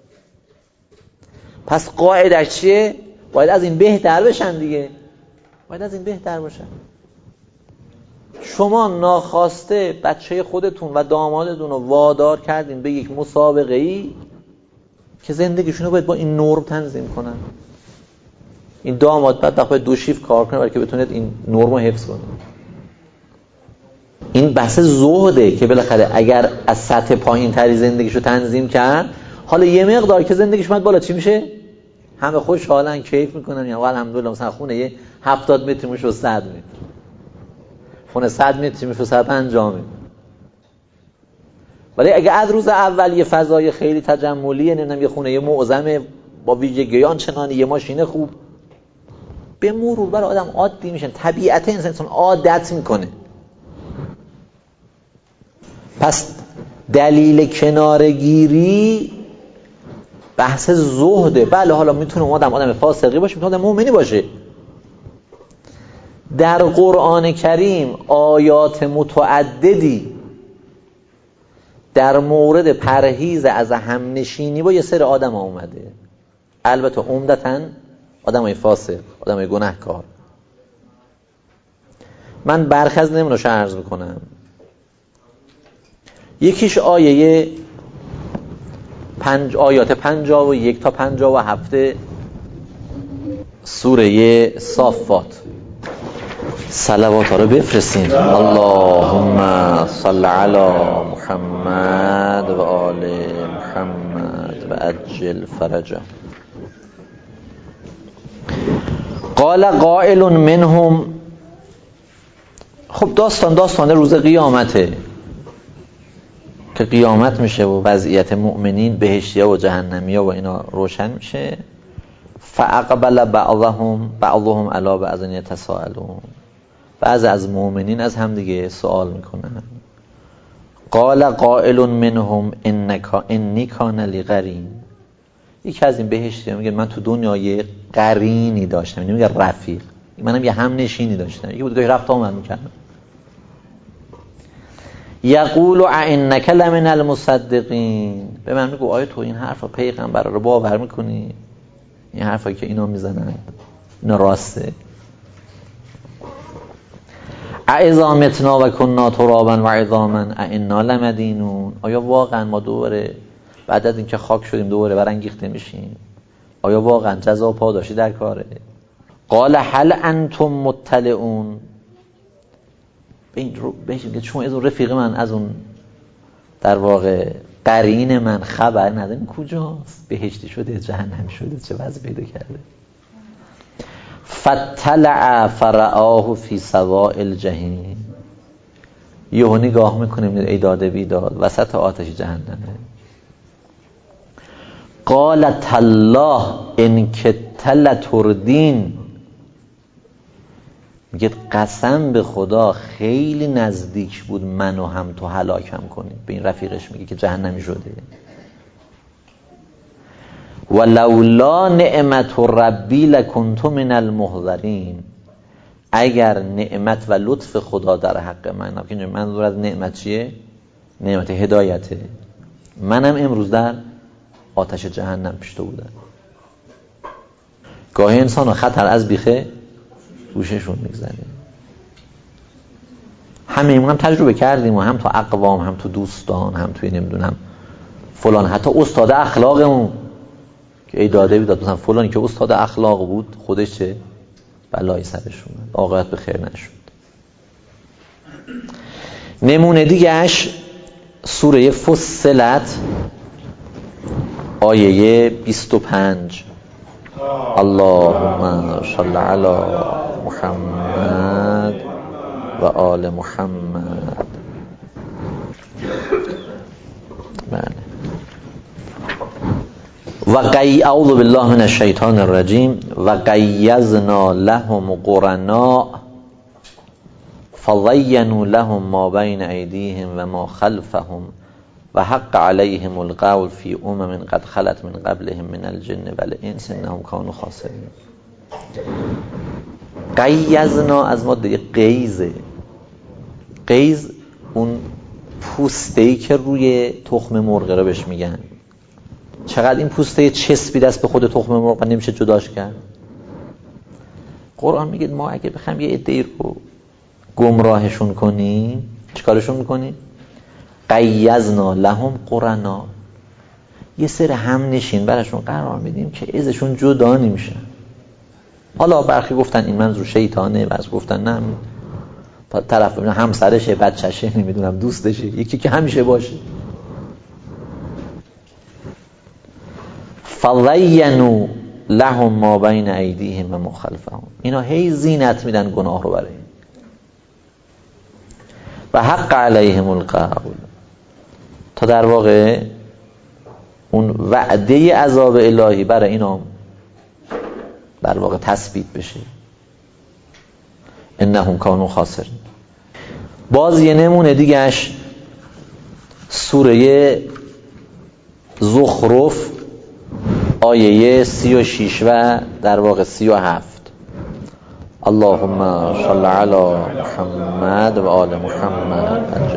A: پس قاعدش چیه؟ باید از این بهتر بشن دیگه، باید از این بهتر باشن. شما ناخواسته بچه خودتون و دامادتون رو وادار کردین به یک مسابقه‌ای که زندگیشون رو باید با این نرم تنظیم کنن. این داماد بعد باید 2 شیفت کار کنه برای که بتونید این نرم رو حفظ کنه. این بحث زهده که بالاخره اگر از سطح پایین تری زندگیشو تنظیم کرد، حالا یه مقدار که زندگیش اومد بالا چی میشه؟ همه خوشحالن، کیف میکنن، یا الحمدلله مثلا خونه یه 70 متر میشه و 100 متر، خونه 100 متر میشه و 150 متر. ولی اگه از روز اول یه فضای خیلی تجملیه، نمیدونم یه خونه یه معظم با ویژگی آنچنانی، یه ماشین خوب، به مرور برای آدم عادی میشن، طبیعت انسان عادت میکنه. پس دلیل کنارگیری بحث زهده. بله حالا میتونه آدم فاسقی باشه، میتونه آدم مؤمنی باشه. در قرآن کریم آیات متعددی در مورد پرهیز از همنشینی با یه سری آدم ها اومده، البته عمدتاً آدمای فاسق، آدمای گناهکار. من برخی از نمونه‌اش عرض میکنم. یکیش آیات 51 تا 57 سوره صافات. صلوات ها رو بفرستین. اللهم صل علی محمد و آل محمد و عجل فرجه. قال قائل منهم. خب داستان روز قیامته که قیامت میشه و وضعیت مؤمنین بهشتیا و جهنمیا و اینا روشن میشه. فاقبل بعضهم علی بعض یتساءلون. بعضی از مؤمنین از هم دیگه سوال میکنن. قال قائل منهم انی کان لی قرین. یکی از این بهشتی میگه من تو دنیا یه قرینی داشتم، یعنی میگه رفیق، منم یه هم نشینی داشتم، یکی بود که رفت آمد میکردم. یقول ائنک لمن المصدقین، به من میگه آیا تو این حرفا پیغمبر رو باور میکنی؟ این حرفایی که اینا میزنن اینا راسته؟ اذا متنا و کنا ترابا و عظاما ائنا لمدینون، آیا واقعا ما دوباره بعد از اینکه خاک شدیم دوباره برانگیخته میشیم؟ آیا واقعا جزا و پاداشی در کاره؟ قال هل انتم مطلعون، بهش میگه شما از اون رفیق من، از اون در واقع قرین من خبر ندارین کجاست؟ بهشتی شده، جهنم شده، چه وضع پیدا کرده؟ فطلع فرآه فی سواء الجحیم، یهو نگاه میکنیم ای داده بیداد وسط آتش جهنمه. قال تالله ان کدت لتردین، میگه قسم به خدا خیلی نزدیک بود منو هم تو هلاکم کنی. به این رفیقش میگه که جهنمی شده. ولولا نعمت ربی لکنت من المحضرین، اگر نعمت و لطف خدا در حق من، منظور از نعمت چیه؟ نعمت هدایته، منم امروز در آتش جهنم پیش تو بودم. گاهی انسان خطر از بیخه گوششون میگذره. همه ایمون هم تجربه کردیم، و هم تو اقوام، هم تو دوستان، هم توی نمیدونم فلان، حتی استاد اخلاقمون که ای داده بیداد، مثلا فلانی که استاد اخلاق بود خودش چه بلایی سرش اومد، عاقبت به خیر نشد. نمونه دیگهش سوره فصلت آیه 25. اللهم صل علی محمد و آل محمد. بله. اعوذ بالله من الشیطان الرجیم. و قیضنا لهم قرناء فزینوا لهم ما بین ایدیهم و ما خلفهم و حق علیهم القول فی قد خلت من قبلهم من الجن والانس انهم كانوا خاسرین. قیضنا از ماده قیزه. قیز اون پوسته‌ای که روی تخم مرغ رو بهش میگن. چقدر این پوسته چسبیده است به خود تخم مرغ و نمیشه جداش کرد. قرآن میگه ما اگه بخوایم یه عده‌ای رو گمراهشون کنیم چیکارشون میکنیم؟ قیضنا لهم قرنا، یه سری هم نشین براشون قرار میدیم که ازشون جدا نمیشن. حالا برخی گفتن این منظور شیطانه، بعضی گفتن نه طرف همسرشه، بچه‌شه، نمیدونم دوستشه، یکی که همیشه باشه. فزینوا لهم ما بین ایدیهم و ما خلفهم، اینا هی زینت میدن گناه رو برای و حق علیهم القول، تا در واقع اون وعده عذاب الهی برای اینا در واقع تثبیت بشه. انهم کانوا خاسرین. باز یه نمونه دیگهش سوره زخرف آیه 36 و در واقع 37. اللهم صل علی محمد و آل محمد.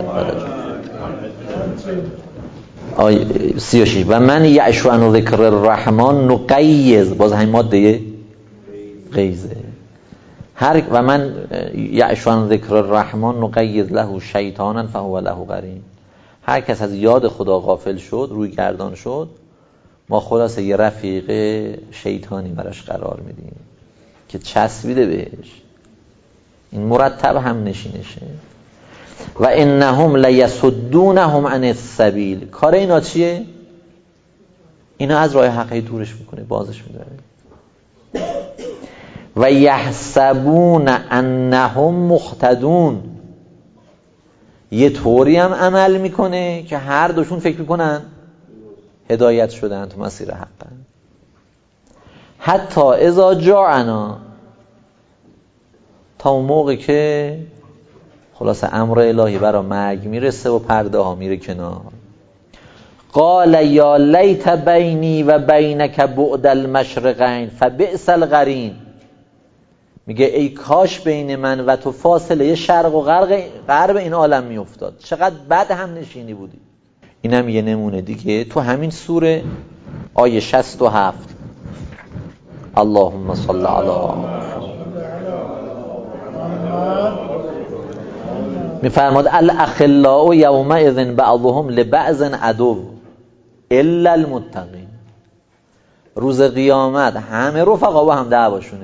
A: آیه 36 و من یعش عن ذکر الرحمن نقیض، باز همین ماده قیزه. و من یعش عن ذکر الرحمن نقیض له شیطانا فهو له قرین، هر کس از یاد خدا غافل شد، روی گردان شد، ما خلاصه یه رفیق شیطانی براش قرار میدیم که چسبیده بهش. این مرتب هم نشینشه. و انهم لیصدونهم عن السبیل، کار اینا چیه؟ اینا از راه حقی دورش میکنه، بازش میداره. و یحسبون انهم مهتدون، یه طوری هم عمل میکنه که هر دوشون فکر میکنن هدایت شدن، تو مسیر حقن. حتی اذا جاءنا، تا اون موقع که خلاصه امر الهی برای مرگ میرسه و پرده ها میره کنار. قال یا لیت بینی و بینک بعد المشرقین فبئس القرین. میگه ای کاش بین من و تو فاصله شرق و غرب این عالم میافتاد، چقدر بد هم نشینی بودی. اینم یه نمونه دیگه تو همین سوره آیه 67 اللهم صل علی میفرماد الاخلاء یومئذ بعضهم لبعض عدو الا المتقین. روز قیامت همه رفقا با هم دعواشونه،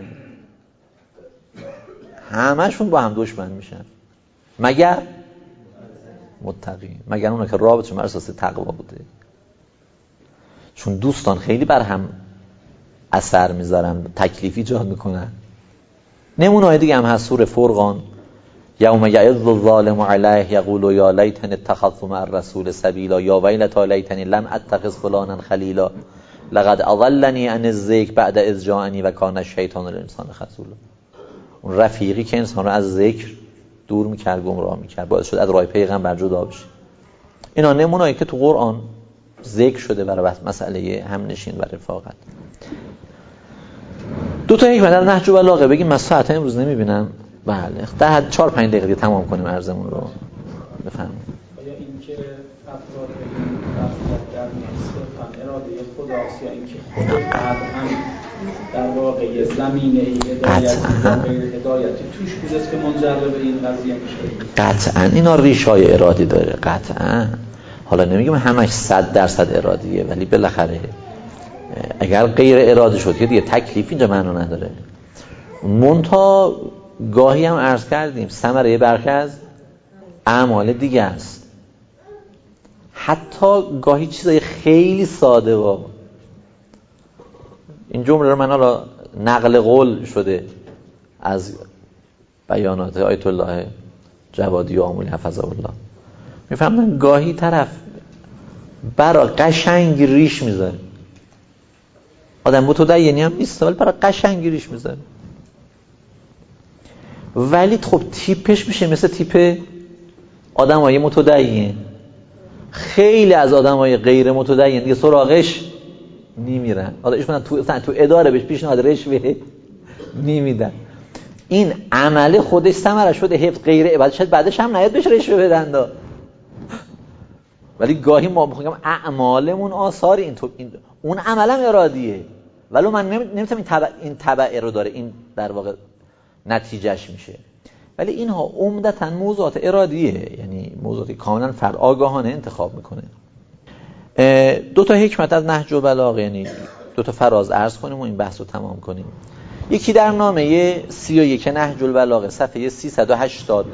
A: همشون با هم دشمن میشن مگر متقین، مگر اونا که رابطشون بر اساس تقوا بوده. چون دوستان خیلی بر هم اثر میذارن، تکلیف ایجاد میکنن. نمونه های دیگه هم هست سوره فرقان یوم یعض الظالم علیه یقول یا لیتنی اتخذت مع الرسول سبیلا یا ویلتی لیتنی لم اتخذ فلانا خلیلا لقد اضلنی عن الذکر بعد اذ جاءنی و کان الشیطان للانسان خذولا. اون رفیقی که انسان رو از ذکر دور میکرد، گمراه میکرد، باعث شد از راه پیغمبر جدا بشه. اینا نمونه‌ای که تو قرآن ذکر شده برای مسئله همنشین و رفاقت. دو تا حکمت از نهج البلاغه بگیم، من ساعت امروز نمیبینم. بله در 4-5 دقیقه تمام کنیم عرضمون رو. بفرمایید.
C: آیا این که افراد رفتار در صرفاً اراده خداست یا اینکه خود فرد هم در واقع زمینه هدایت یا غیر هدایتی توش بوده که منجر به این قضیه میشه؟
A: قطعاً اینا ریشه‌های ارادی داره، قطعاً. حالا نمیگم همش 100% ارادیه، ولی بالاخره اگر غیر اراده شد که دیگه تکلیف اینجا معنا نداره. منتها گاهی هم عرض کردیم ثمره برخی از اعمال دیگه است. حتی گاهی چیزای خیلی ساده و این جمله رو من حالا نقل قول شده از بیانات آیت الله جوادی و آمولی حفظه الله. میفهمن گاهی طرف برای قشنگ ریش میذاره، آدم متدینی هم نیست ولی برای قشنگ ریش میذاره، ولی خب تیپش میشه مثل تیپ آدمای متدین. خیلی از آدمای غیر متدین دیگه سراغش نمیرن. حالا ایشون تو اداره بهش پیشنهاد رشوه نمیدن. این عمل خودش ثمره شده حفظ غیر عبادت، شاید بعدش هم نیاد بهش رشوه بدن ولی گاهی ما میگم اعمالمون آثار این اون عملم ارادیه، ولی من نمیتونم این تبع رو داره، این در واقع نتیجهش میشه. ولی اینها عمدتاً موضوعات ارادیه، یعنی موضوعاتی کاملا فرد آگاهانه انتخاب میکنه. 2 تا حکمت از نهج البلاغه، یعنی 2 تا فراز عرض کنیم و این بحث رو تمام کنیم. یکی در نامه 31 نهج البلاغه صفحه 380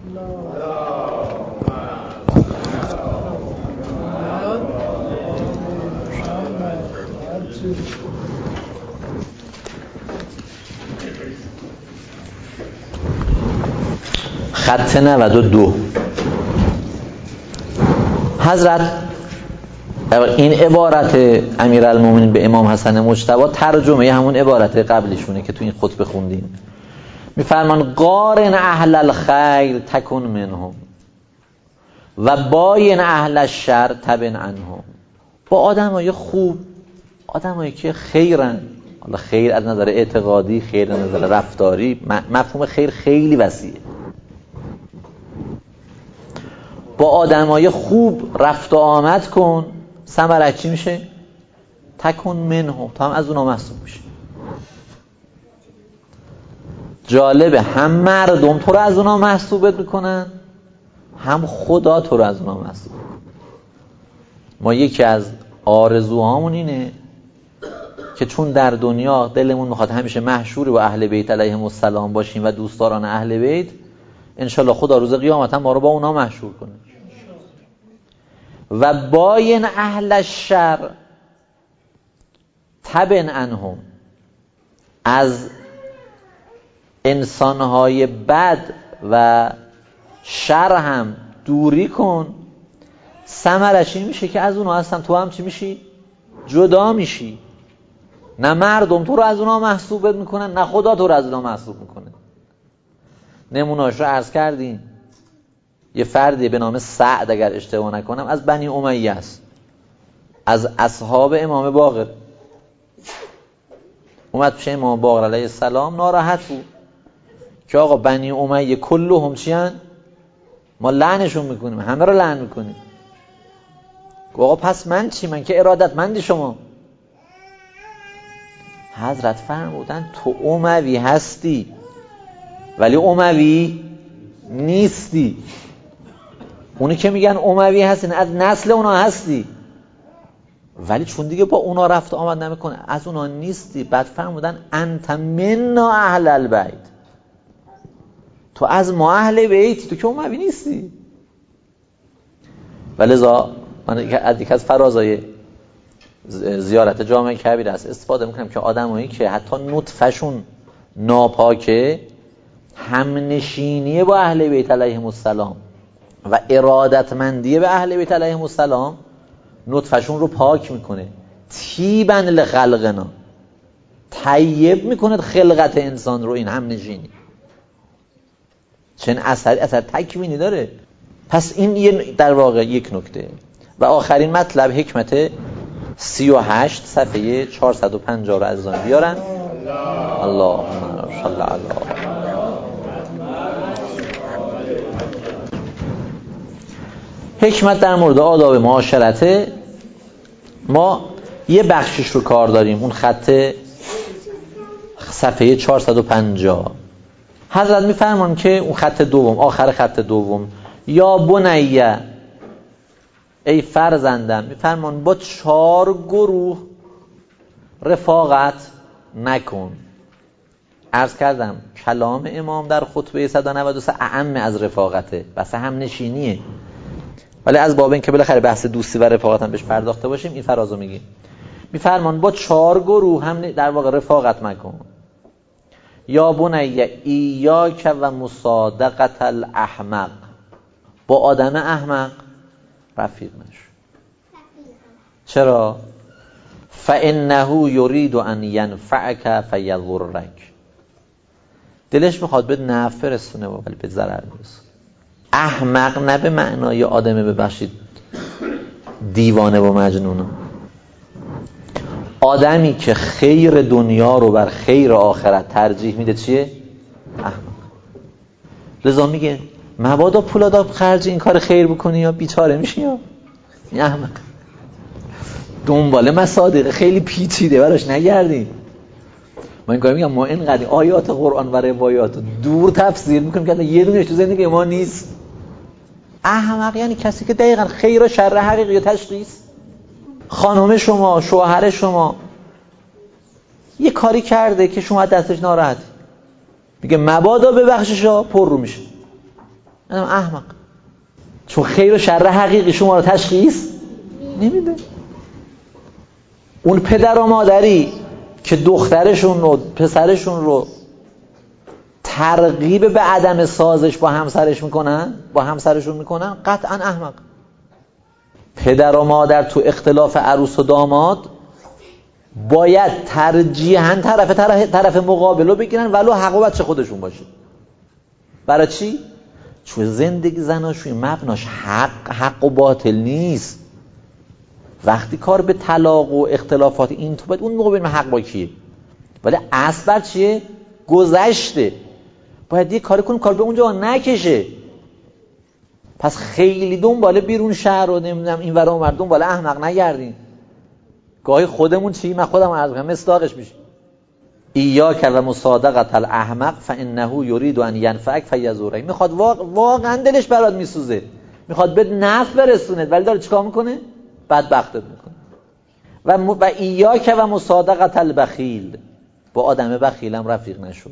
A: خط 92 حضرت این عبارت امیرالمومنین به امام حسن مجتبی ترجمه همون عبارت قبلشونه که تو این خطبه خوندیم. میفرمان قارن اهل الخیر تکن منهم و باین اهل الشر تبن عنهم. با آدمای خوب، آدمایی که خیرن، حالا خیر از نظر اعتقادی، خیر از نظر رفتاری، مفهوم خیر خیلی وسیعه. با آدمای خوب رفت و آمد کن، ثمرش چی میشه؟ تکن منهم، تا هم از اونها محسوب میشه. جالبه هم مردم تو رو از اونها محسوبت میکنن، هم خدا تو رو از اونها محسوب میکنن. ما یکی از آرزوهامون اینه که چون در دنیا دلمون میخواد همیشه محشور با اهل بیت علیهم السلام باشیم و دوستداران اهل بیت، انشالله خدا روز قیامت هم ما رو با اونا محشور کنه. و باین اهل الشر تبن عنهم، از انسانهای بد و شر هم دوری کن، ثمرش این میشه که از اونها هستم تو هم چی میشی؟ جدا میشی. نه مردم تو رو از اونها محسوبت میکنن، نه خدا تو رو از اونها محسوب میکنه. نمونه‌اش رو عرض کردیم. یه فردی به نام سعد اگر اشتباه نکنم از بنی امیه است، از اصحاب امام باقر. اومد پیش امام باقر علیه السلام، ناراحت بود که آقا بنی امیه کلهم چی هن؟ ما لعنشون میکنیم، همه رو لعن میکنیم. آقا پس من چی؟ من که ارادتمندی شما. حضرت فرمودن تو اموی هستی ولی اموی نیستی. اونی که میگن اموی هستی از نسل اونا هستی، ولی چون دیگه با اونا رفت آمد نمیکنه از اونا نیستی. بعد فرمودن انت منا اهل البیت، تو از ما اهل بیتی، تو که اموی نیستی. ولذا من یکی از فرازای زیارت جامع کبیر است استفاده میکنم که آدمایی که حتی نطفشون ناپاکه، همنشینی با اهل بیت علیهم السلام و ارادتمندی به اهل بیت علیهم السلام نطفشون رو پاک میکنه. طیبا لخلقنا، طیب میکنه خلقت انسان رو این همنشینی. چون اثر تکوینی داره. پس این در واقع یک نکته. و آخرین مطلب حکمت 38 صفحه 450 رو عزیزان بیارن. اللهم صل علی حکمت در مورد آداب معاشرته. ما یه بخشش رو کار داریم، اون خط صفحه 450. حضرت میفرمان که اون خط دوم، آخر خط دوم، یا بنیه ای فرزندم، میفرمان با 4 گروه رفاقت نکن. عرض کردم کلام امام در خطبه 193 اعم از رفاقته، بس هم نشینیه، ولی از باب این که بالاخره بحث دوستی و رفاقت هم بهش پرداخته باشیم این فرازو میگیم. میفرمان با 4 گروه هم در واقع رفاقت مکن. یا بنیه ایاک و مصادقت الاحمق، با آدم احمق رفیق نشو. چرا؟ فانه یرید ان ینفعک فیضرک، دلش میخواد به نفع رسونه ولی به ضرر میرسونه. احمق نه به معنای آدمه ببخشید دیوانه و مجنونه، آدمی که خیر دنیا رو بر خیر آخرت ترجیح میده چیه؟ احمق. لذا میگه مبادا پولادا خرج این کار خیر بکنی یا بیچاره میشی یا این احمق. دنبال مصادیق خیلی پیچیده براش نگردیم. ما این کار میگم ما اینقدر آیات قرآن و روایات دور تفسیر میکنیم که یه دونش تو زندگی ما نیست. احمق یعنی کسی که دقیقاً خیر و شر حقیقی تشخیص. خانم شما، شوهر شما یه کاری کرده که شما دستش ناراحتی، میگه مبادا ببخششا، پر رو میشه. اینم احمق، چون خیر و شر حقیقی شما رو تشخیص نمیده. اون پدر و مادری که دخترشون رو پسرشون رو ترغیب به عدم سازش با همسرشون میکنن قطعا احمق. پدر و مادر تو اختلاف عروس و داماد باید ترجیحاً طرف مقابل رو بگیرن ولو حق و بچه خودشون باشه. برای چی؟ چون زندگی زناشویی مبناش حق و باطل نیست. وقتی کار به طلاق و اختلافات این تو باید اون موقع ببینیم حق با کیه، ولی اصل بر چیه؟ گذشته. باید یه کاری کنیم کار به اونجا نکشه. پس خیلی دنبال بیرون شهر رو نمیدونم این ور اون ور دنبال احمق نگردیم. گاهی خودمون چی؟ من خودم عرض کنم مصداقش میشه. ایاک و مصادقت الاحمق فانه یرید ان ینفعک فیضرک. میخواد واقعا دلش برات میسوزه، میخواد به نفع برسونه، ولی داره چیکار میکنه؟ بدبختت میکنه. و ایاک و مصادقت البخیل، با آدم بخیلم رفیق نشو.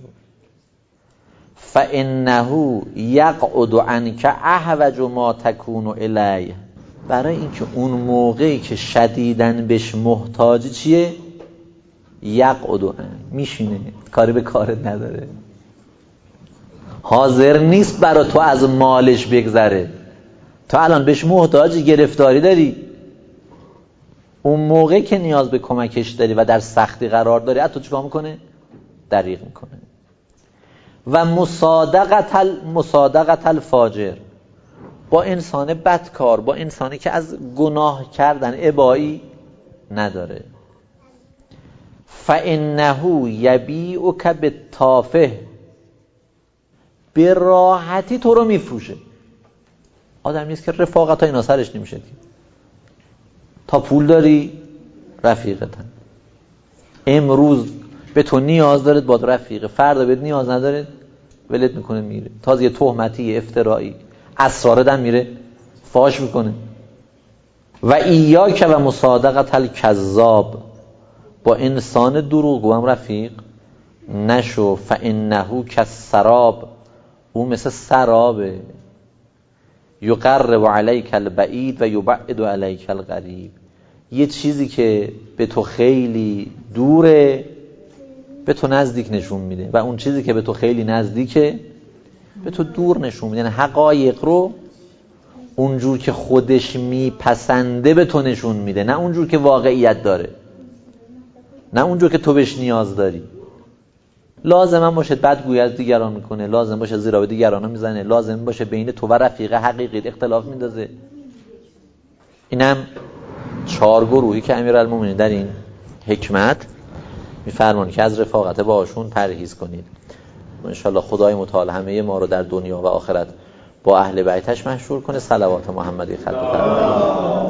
A: فانه یقعد عنک احوج ما تکون الیه، برای اینکه اون موقعی که شدیداً بهش محتاج چیه؟ یقعد میشینه، کاری به کارت نداره، حاضر نیست برای تو از مالش بگذره. تو الان بهش محتاج، گرفتاری داری، اون موقعی که نیاز به کمکش داری و در سختی قرار داری تو چیکار میکنه؟ دریغ میکنه. و مصادقت الفاجر، با انسان بدکار، با انسانی که از گناه کردن ابایی نداره. فانه یبیعک بالتافه، به راحتی تو رو میفروشه. آدم نیست که رفاقت ها اینا سرش نمیشه. تا پول داری رفیقتن، امروز به تو نیاز دارد باد رفیقه، فردا بهت نیاز نداره ولت میکنه میره. تازه یه تهمتی افترائی اسرارت میره فاش میکنه. و ایاک و مصادقت الکذاب، با انسان دروغگو هم رفیق نشو. فانه کالسراب، او مثل سرابه. یقرب علیک البعید و یبعد علیک القریب، یه چیزی که به تو خیلی دوره به تو نزدیک نشون میده و اون چیزی که به تو خیلی نزدیکه به تو دور نشون میده. یعنی حقایق رو اونجور که خودش میپسنده به تو نشون میده، نه اونجور که واقعیت داره، نه اونجور که تو بهش نیاز داری. لازم هم باشه بدگویی از دیگران میکنه، لازم باشه زیرا به دیگران میزنه، لازم باشه بین تو و رفیق حقیقی اختلاف میندازه. اینم 4 گروهی که امیرالمومنین در این حکمت میفرمان که از رفاقت باشون پرهیز کنید. و انشاءالله خدای متعال همه ما رو در دنیا و آخرت با اهل بیتش مشهور کنه. صلوات محمدی خلق فرمایید.